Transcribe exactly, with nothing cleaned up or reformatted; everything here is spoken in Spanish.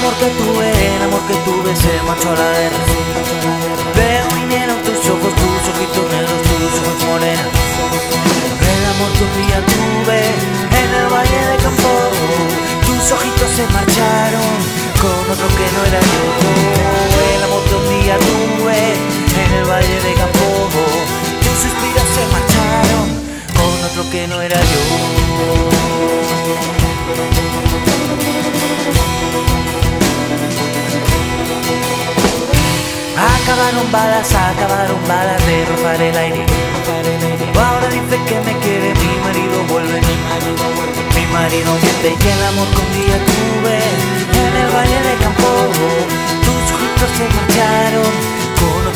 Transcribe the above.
amor que tuve, el amor que tuve se marchó a la guerra. Veo vinieron tus ojos, tus ojitos negros, tus ojos morenos. El amor que un día tuve en el valle de Campo, tus ojitos se marcharon con otro que no era yo. El amor que un día tuve en el valle de Campo, tus suspiros se marcharon con otro que no era yo. Acabaron balas, acabaron balas de rozar el aire. Ahora dice que me quiere, mi marido vuelve, mi marido vuelve. Mi marido miente y el amor que un día tuve en el valle de Campo, tus ojitos se marcharon con